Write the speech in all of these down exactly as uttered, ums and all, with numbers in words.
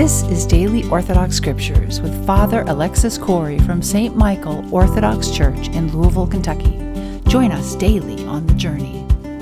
This is Daily Orthodox Scriptures with Father Alexis Corey from Saint Michael Orthodox Church in Louisville, Kentucky. Join us daily on the journey.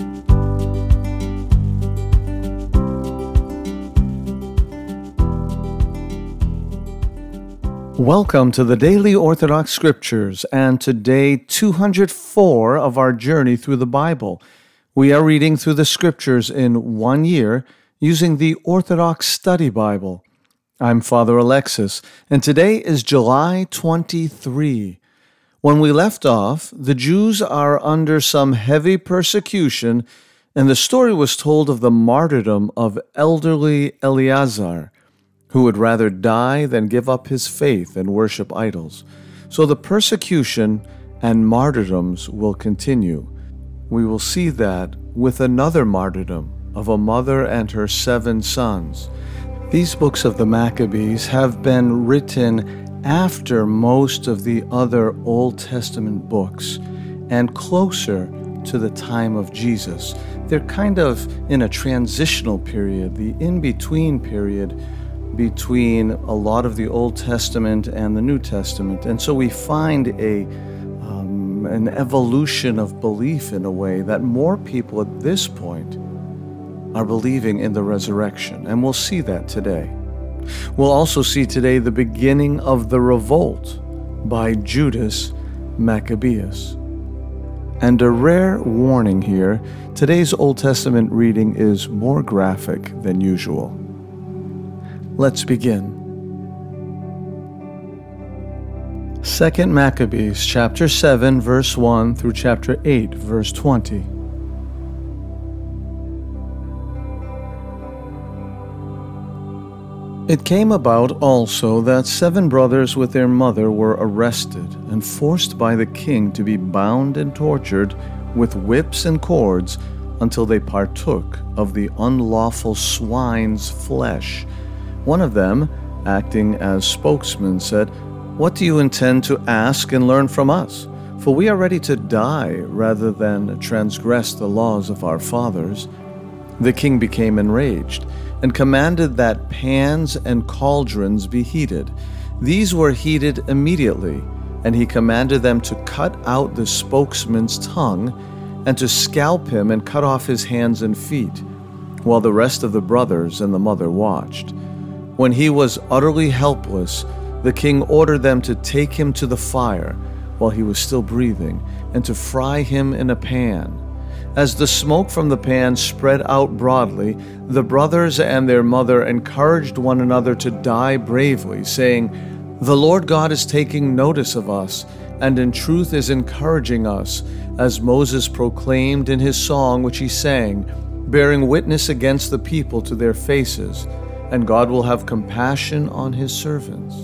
Welcome to the Daily Orthodox Scriptures and to day two hundred four of our journey through the Bible. We are reading through the Scriptures in one year using the Orthodox Study Bible. I'm Father Alexis, and today is July twenty-third. When we left off, the Jews are under some heavy persecution, and the story was told of the martyrdom of elderly Eleazar, who would rather die than give up his faith and worship idols. So the persecution and martyrdoms will continue. We will see that with another martyrdom of a mother and her seven sons. These books of the Maccabees have been written after most of the other Old Testament books and closer to the time of Jesus. They're kind of in a transitional period, the in-between period between a lot of the Old Testament and the New Testament. And so we find a um, an evolution of belief in a way that more people at this point are believing in the resurrection, and we'll see that today. We'll also see today the beginning of the revolt by Judas Maccabeus. And a rare warning here, today's Old Testament reading is more graphic than usual. Let's begin. Second Maccabees chapter seven verse one through chapter eight verse twenty. It came about also that seven brothers with their mother were arrested and forced by the king to be bound and tortured with whips and cords until they partook of the unlawful swine's flesh. One of them, acting as spokesman, said, "What do you intend to ask and learn from us? For we are ready to die rather than transgress the laws of our fathers." The king became enraged and commanded that pans and cauldrons be heated. These were heated immediately, and he commanded them to cut out the spokesman's tongue and to scalp him and cut off his hands and feet, while the rest of the brothers and the mother watched. When he was utterly helpless, the king ordered them to take him to the fire while he was still breathing, and to fry him in a pan. As the smoke from the pan spread out broadly, the brothers and their mother encouraged one another to die bravely, saying, "The Lord God is taking notice of us, and in truth is encouraging us, as Moses proclaimed in his song which he sang, bearing witness against the people to their faces, and God will have compassion on his servants."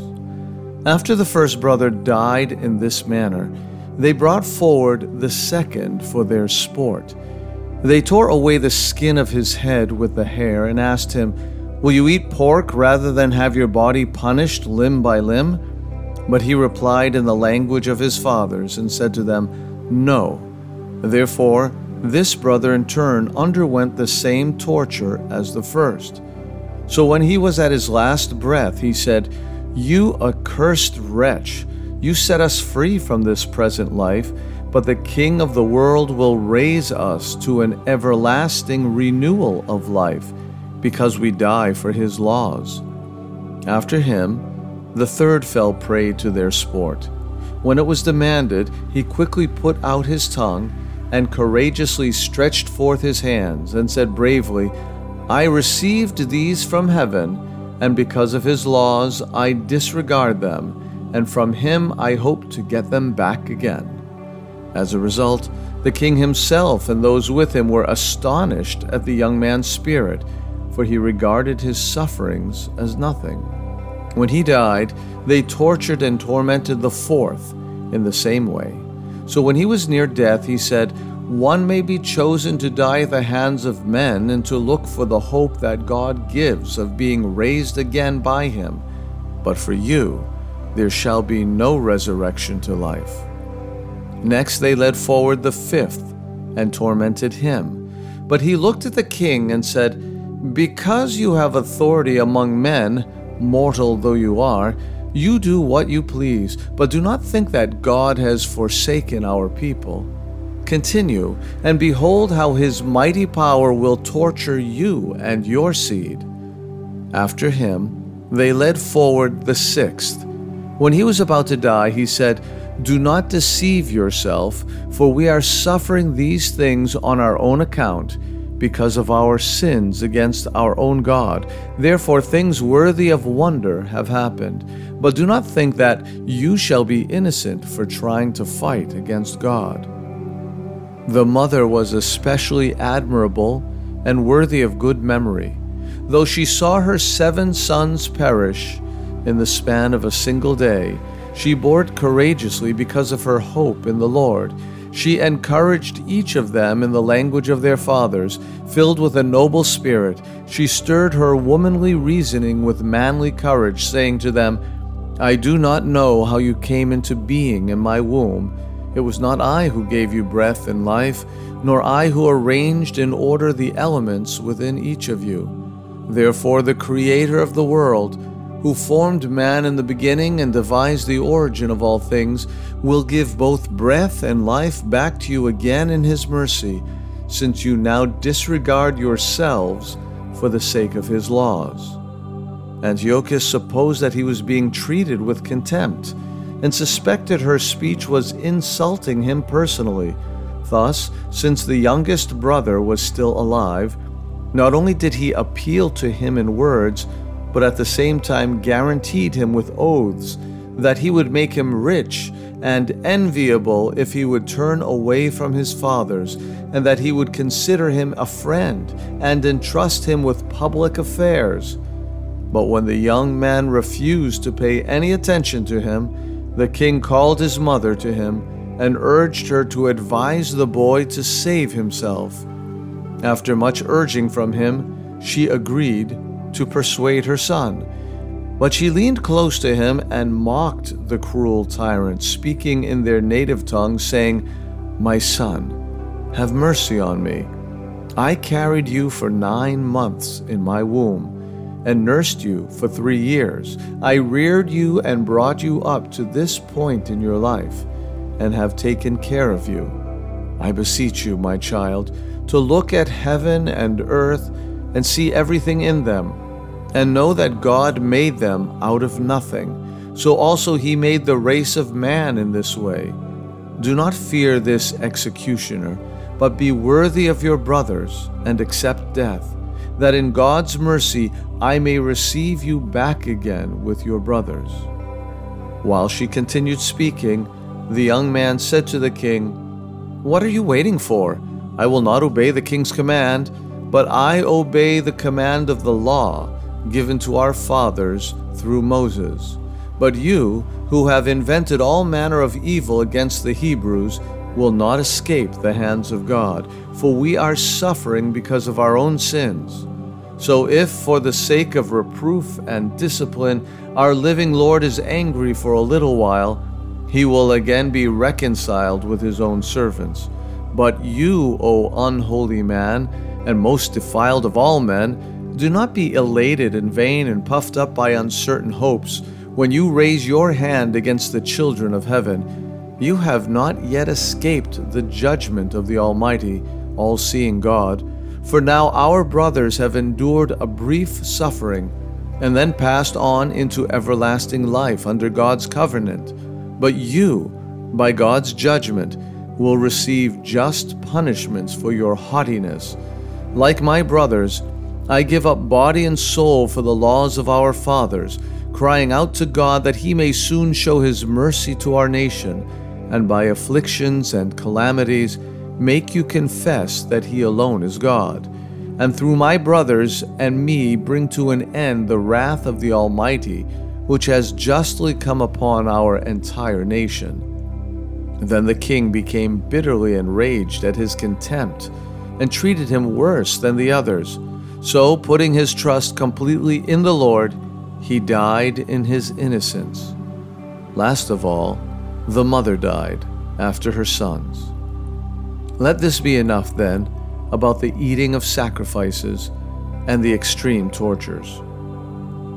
After the first brother died in this manner, they brought forward the second for their sport. They tore away the skin of his head with the hair and asked him, "Will you eat pork rather than have your body punished limb by limb?" But he replied in the language of his fathers and said to them, "No." Therefore, this brother in turn underwent the same torture as the first. So when he was at his last breath, he said, "You accursed wretch, you set us free from this present life, but the King of the world will raise us to an everlasting renewal of life, because we die for his laws." After him, the third fell prey to their sport. When it was demanded, he quickly put out his tongue and courageously stretched forth his hands and said bravely, "I received these from heaven, and because of his laws I disregard them, and from him I hope to get them back again." As a result, the king himself and those with him were astonished at the young man's spirit, for he regarded his sufferings as nothing. When he died, they tortured and tormented the fourth in the same way. So when he was near death, he said, "One may be chosen to die at the hands of men and to look for the hope that God gives of being raised again by him. But for you, there shall be no resurrection to life." Next they led forward the fifth and tormented him. But he looked at the king and said, "Because you have authority among men, mortal though you are, you do what you please, but do not think that God has forsaken our people. Continue, and behold how his mighty power will torture you and your seed." After him, they led forward the sixth. When he was about to die, he said, "Do not deceive yourself, for we are suffering these things on our own account, because of our sins against our own God. Therefore things worthy of wonder have happened. But do not think that you shall be innocent for trying to fight against God." The mother was especially admirable and worthy of good memory. Though she saw her seven sons perish in the span of a single day, she bore it courageously because of her hope in the Lord. She encouraged each of them in the language of their fathers. Filled with a noble spirit, she stirred her womanly reasoning with manly courage, saying to them, "I do not know how you came into being in my womb. It was not I who gave you breath and life, nor I who arranged in order the elements within each of you. Therefore the Creator of the world, who formed man in the beginning and devised the origin of all things, will give both breath and life back to you again in his mercy, since you now disregard yourselves for the sake of his laws." Antiochus supposed that he was being treated with contempt, and suspected her speech was insulting him personally. Thus, since the youngest brother was still alive, not only did he appeal to him in words, but at the same time guaranteed him with oaths that he would make him rich and enviable if he would turn away from his fathers, and that he would consider him a friend and entrust him with public affairs. But when the young man refused to pay any attention to him, the king called his mother to him and urged her to advise the boy to save himself. After much urging from him, she agreed to persuade her son. But she leaned close to him and mocked the cruel tyrant, speaking in their native tongue, saying, "My son, have mercy on me. I carried you for nine months in my womb, and nursed you for three years. I reared you and brought you up to this point in your life, and have taken care of you. I beseech you, my child, to look at heaven and earth and see everything in them, and know that God made them out of nothing. So also he made the race of man in this way. Do not fear this executioner, but be worthy of your brothers and accept death, that in God's mercy I may receive you back again with your brothers." While she continued speaking, the young man said to the king, "What are you waiting for? I will not obey the king's command, but I obey the command of the law given to our fathers through Moses. But you, who have invented all manner of evil against the Hebrews, will not escape the hands of God, for we are suffering because of our own sins. So if, for the sake of reproof and discipline, our living Lord is angry for a little while, he will again be reconciled with his own servants. But you, O unholy man, and most defiled of all men, do not be elated and vain and puffed up by uncertain hopes when you raise your hand against the children of heaven. You have not yet escaped the judgment of the Almighty, all-seeing God. For now our brothers have endured a brief suffering, and then passed on into everlasting life under God's covenant. But you, by God's judgment, will receive just punishments for your haughtiness. Like my brothers, I give up body and soul for the laws of our fathers, crying out to God that he may soon show his mercy to our nation, and by afflictions and calamities make you confess that he alone is God, and through my brothers and me bring to an end the wrath of the Almighty, which has justly come upon our entire nation." Then the king became bitterly enraged at his contempt, and treated him worse than the others. So, putting his trust completely in the Lord, he died in his innocence. Last of all, the mother died after her sons. Let this be enough, then, about the eating of sacrifices and the extreme tortures.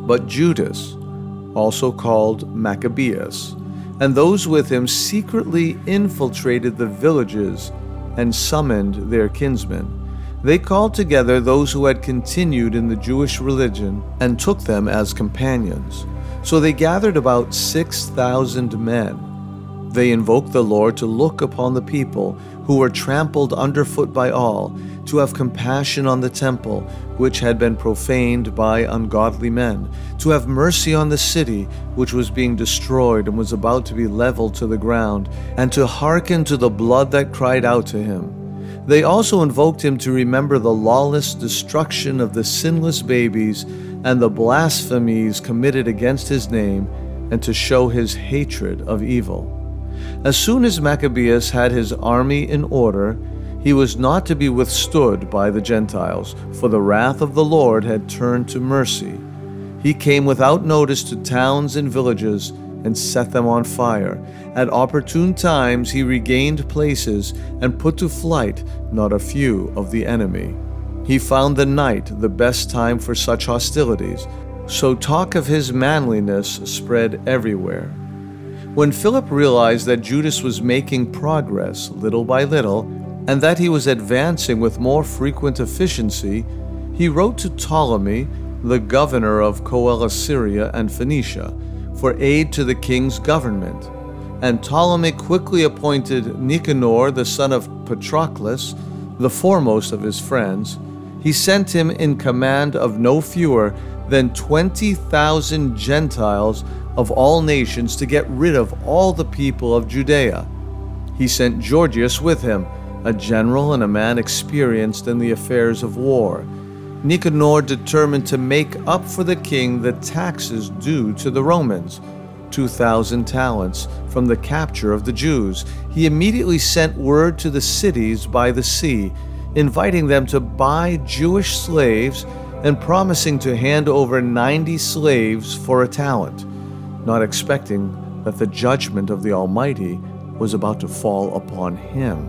But Judas, also called Maccabeus, and those with him secretly infiltrated the villages and summoned their kinsmen. They called together those who had continued in the Jewish religion and took them as companions. So they gathered about six thousand men. They invoked the Lord to look upon the people who were trampled underfoot by all, to have compassion on the temple, which had been profaned by ungodly men, to have mercy on the city, which was being destroyed and was about to be leveled to the ground, and to hearken to the blood that cried out to him. They also invoked him to remember the lawless destruction of the sinless babies and the blasphemies committed against his name, and to show his hatred of evil. As soon as Maccabeus had his army in order, he was not to be withstood by the Gentiles, for the wrath of the Lord had turned to mercy. He came without notice to towns and villages and set them on fire. At opportune times he regained places and put to flight not a few of the enemy. He found the night the best time for such hostilities, so talk of his manliness spread everywhere. When Philip realized that Judas was making progress little by little, and that he was advancing with more frequent efficiency, he wrote to Ptolemy, the governor of Coele-Syria and Phoenicia, for aid to the king's government. And Ptolemy quickly appointed Nicanor, the son of Patroclus, the foremost of his friends. He sent him in command of no fewer than twenty thousand Gentiles of all nations to get rid of all the people of Judea. He sent Gorgias with him, a general and a man experienced in the affairs of war. Nicanor determined to make up for the king the taxes due to the Romans, two thousand talents, from the capture of the Jews. He immediately sent word to the cities by the sea, inviting them to buy Jewish slaves and promising to hand over ninety slaves for a talent, not expecting that the judgment of the Almighty was about to fall upon him.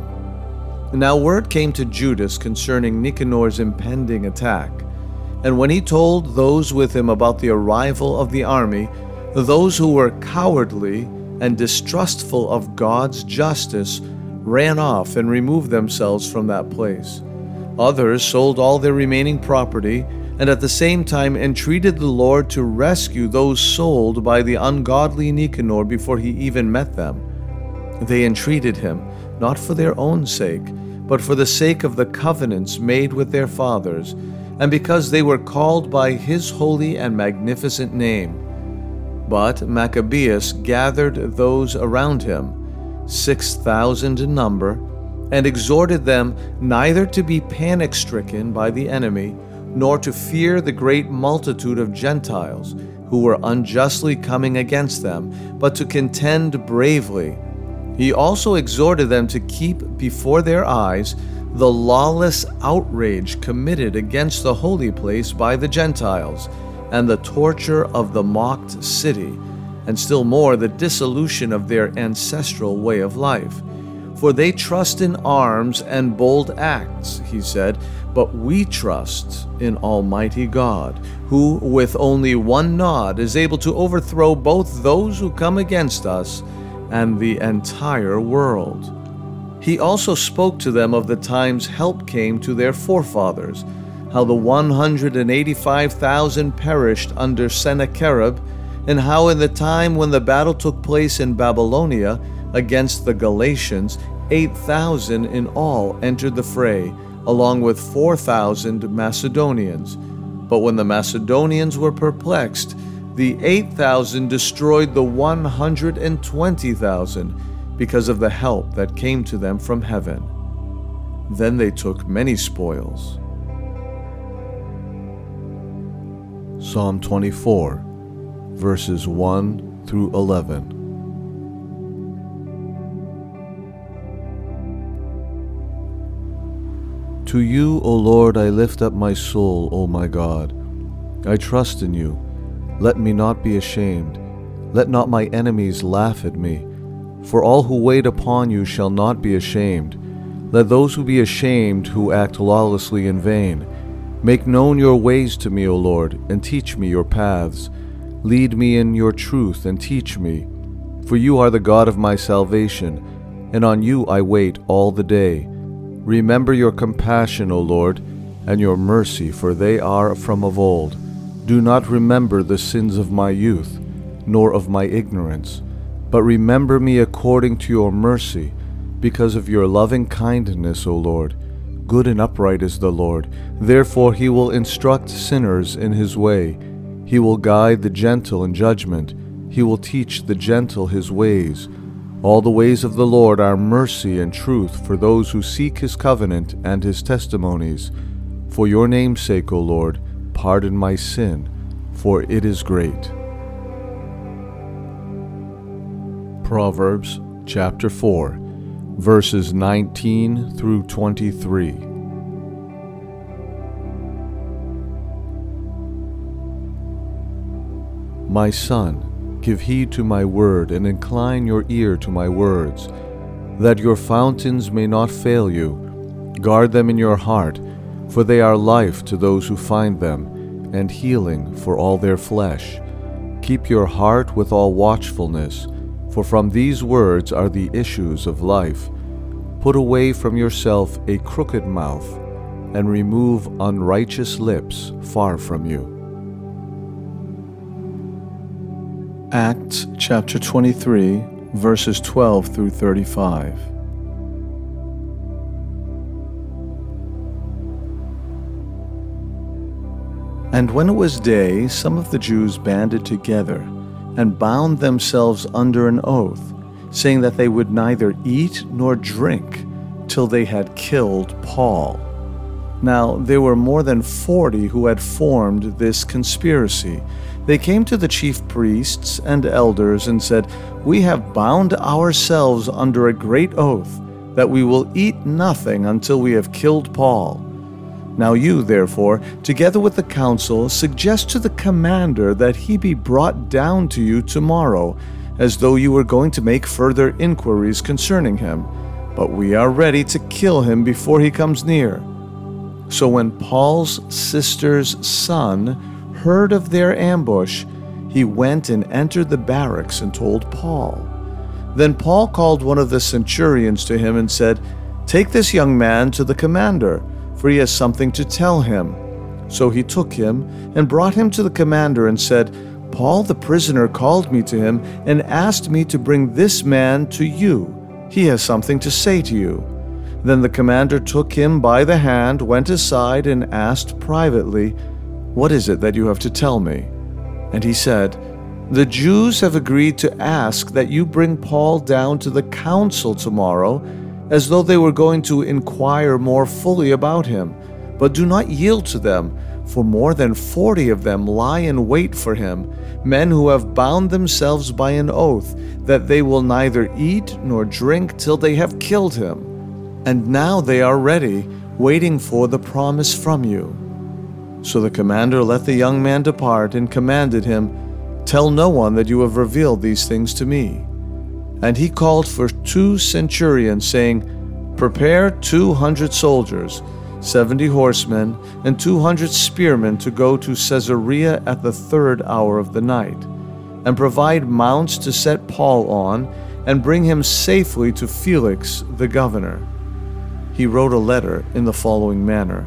Now word came to Judas concerning Nicanor's impending attack, and when he told those with him about the arrival of the army, those who were cowardly and distrustful of God's justice ran off and removed themselves from that place. Others sold all their remaining property, and at the same time entreated the Lord to rescue those sold by the ungodly Nicanor before he even met them. They entreated him, not for their own sake, but for the sake of the covenants made with their fathers, and because they were called by his holy and magnificent name. But Maccabeus gathered those around him, six thousand in number, and exhorted them neither to be panic-stricken by the enemy, nor to fear the great multitude of Gentiles who were unjustly coming against them, but to contend bravely. He also exhorted them to keep before their eyes the lawless outrage committed against the holy place by the Gentiles, and the torture of the mocked city, and still more the dissolution of their ancestral way of life. For they trust in arms and bold acts, he said, but we trust in Almighty God, who with only one nod is able to overthrow both those who come against us and the entire world. He also spoke to them of the times help came to their forefathers, how the one hundred eighty-five thousand perished under Sennacherib, and how in the time when the battle took place in Babylonia against the Galatians, eight thousand in all entered the fray, along with four thousand Macedonians. But when the Macedonians were perplexed, the eight thousand destroyed the one hundred twenty thousand because of the help that came to them from heaven. Then they took many spoils. Psalm twenty-four, verses one through eleven. To you, O Lord, I lift up my soul, O my God. I trust in you. Let me not be ashamed. Let not my enemies laugh at me. For all who wait upon you shall not be ashamed. Let those who be ashamed who act lawlessly in vain. Make known your ways to me, O Lord, and teach me your paths. Lead me in your truth and teach me. For you are the God of my salvation, and on you I wait all the day. Remember your compassion, O Lord, and your mercy, for they are from of old. Do not remember the sins of my youth, nor of my ignorance, but remember me according to your mercy, because of your loving kindness, O Lord. Good and upright is the Lord. Therefore he will instruct sinners in his way. He will guide the gentle in judgment. He will teach the gentle his ways. All the ways of the Lord are mercy and truth for those who seek his covenant and his testimonies. For your name's sake, O Lord, pardon my sin, for it is great. Proverbs chapter four, verses nineteen through twenty-three. My son, give heed to my word, and incline your ear to my words, that your fountains may not fail you. Guard them in your heart, for they are life to those who find them, and healing for all their flesh. Keep your heart with all watchfulness, for from these words are the issues of life. Put away from yourself a crooked mouth, and remove unrighteous lips far from you. Acts chapter twenty-three, verses twelve through thirty-five. And when it was day, some of the Jews banded together and bound themselves under an oath, saying that they would neither eat nor drink till they had killed Paul. Now there were more than forty who had formed this conspiracy. They came to the chief priests and elders and said, "We have bound ourselves under a great oath that we will eat nothing until we have killed Paul. Now you, therefore, together with the council, suggest to the commander that he be brought down to you tomorrow, as though you were going to make further inquiries concerning him. But we are ready to kill him before he comes near." So when Paul's sister's son heard of their ambush, he went and entered the barracks and told Paul. Then Paul called one of the centurions to him and said, "Take this young man to the commander, for he has something to tell him." So he took him and brought him to the commander and said, "Paul the prisoner called me to him and asked me to bring this man to you. He has something to say to you." Then the commander took him by the hand, went aside, and asked privately, "What is it that you have to tell me?" And he said, "The Jews have agreed to ask that you bring Paul down to the council tomorrow, as though they were going to inquire more fully about him. But do not yield to them, for more than forty of them lie in wait for him, men who have bound themselves by an oath that they will neither eat nor drink till they have killed him. And now they are ready, waiting for the promise from you." So the commander let the young man depart and commanded him, "Tell no one that you have revealed these things to me." And he called for two centurions, saying, "Prepare two hundred soldiers, seventy horsemen, and two hundred spearmen to go to Caesarea at the third hour of the night, and provide mounts to set Paul on, and bring him safely to Felix the governor." He wrote a letter in the following manner: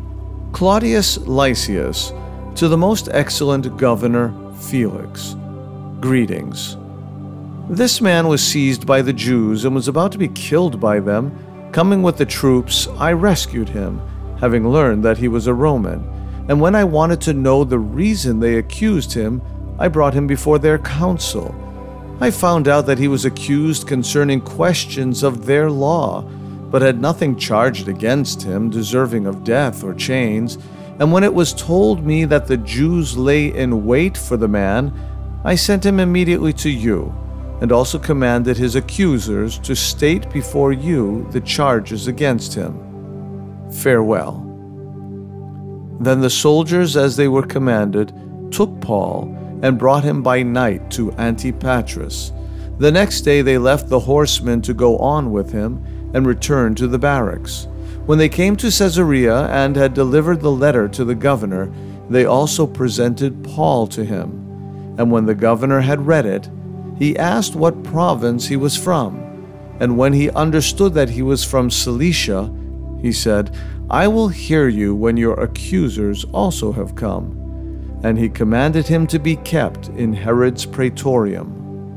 Claudius Lysias, to the most excellent governor Felix, greetings. This man was seized by the Jews and was about to be killed by them. Coming with the troops, I rescued him, having learned that he was a Roman. And when I wanted to know the reason they accused him, I brought him before their council. I found out that he was accused concerning questions of their law, but had nothing charged against him deserving of death or chains. And when it was told me that the Jews lay in wait for the man, I sent him immediately to you, and also commanded his accusers to state before you the charges against him. Farewell. Then the soldiers, as they were commanded, took Paul and brought him by night to Antipatris. The next day they left the horsemen to go on with him, and returned to the barracks. When they came to Caesarea and had delivered the letter to the governor, they also presented Paul to him. And when the governor had read it, he asked what province he was from. And when he understood that he was from Cilicia, he said, "I will hear you when your accusers also have come." And he commanded him to be kept in Herod's praetorium.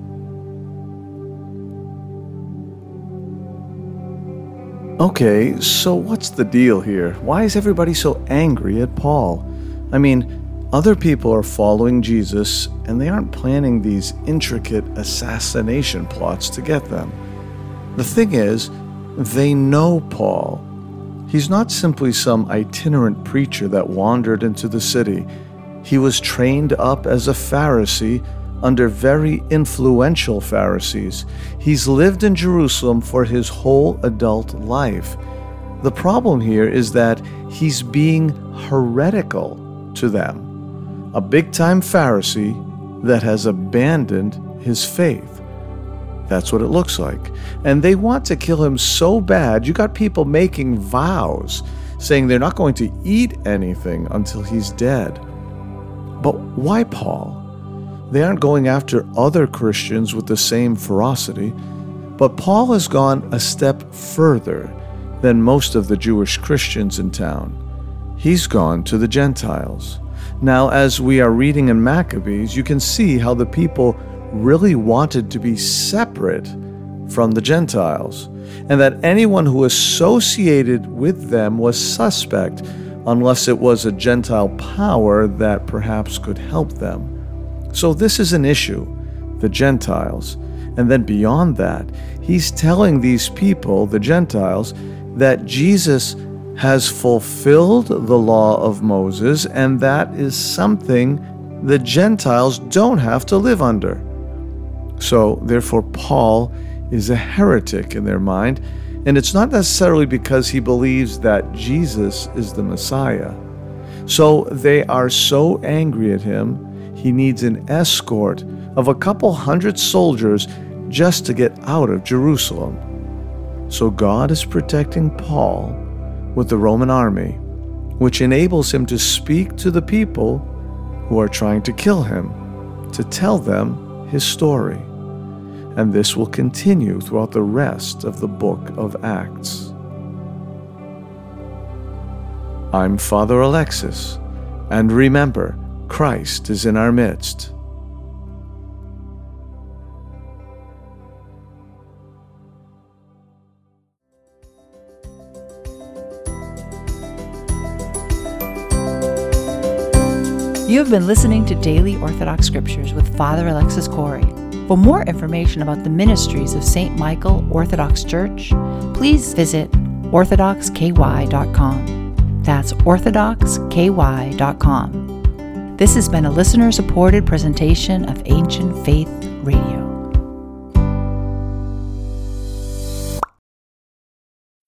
Okay, so what's the deal here? Why is everybody so angry at Paul? I mean, other people are following Jesus, and they aren't planning these intricate assassination plots to get them. The thing is, they know Paul. He's not simply some itinerant preacher that wandered into the city. He was trained up as a Pharisee under very influential Pharisees. He's lived in Jerusalem for his whole adult life. The problem here is that he's being heretical to them. A big-time Pharisee that has abandoned his faith. That's what it looks like. And they want to kill him so bad, you got people making vows, saying they're not going to eat anything until he's dead. But why Paul? They aren't going after other Christians with the same ferocity, but Paul has gone a step further than most of the Jewish Christians in town. He's gone to the Gentiles. Now, as we are reading in Maccabees, you can see how the people really wanted to be separate from the Gentiles, and that anyone who associated with them was suspect unless it was a Gentile power that perhaps could help them. So this is an issue, the Gentiles. And then beyond that, he's telling these people, the Gentiles, that Jesus has fulfilled the law of Moses, and that is something the Gentiles don't have to live under. So, therefore, Paul is a heretic in their mind, and it's not necessarily because he believes that Jesus is the Messiah. So they are so angry at him, he needs an escort of a couple hundred soldiers just to get out of Jerusalem. So God is protecting Paul with the Roman army, which enables him to speak to the people who are trying to kill him, to tell them his story. And this will continue throughout the rest of the book of Acts. I'm Father Alexis, and remember, Christ is in our midst. You have been listening to Daily Orthodox Scriptures with Father Alexis Corey. For more information about the ministries of Saint Michael Orthodox Church, please visit orthodox k y dot com. That's orthodox k y dot com. This has been a listener-supported presentation of Ancient Faith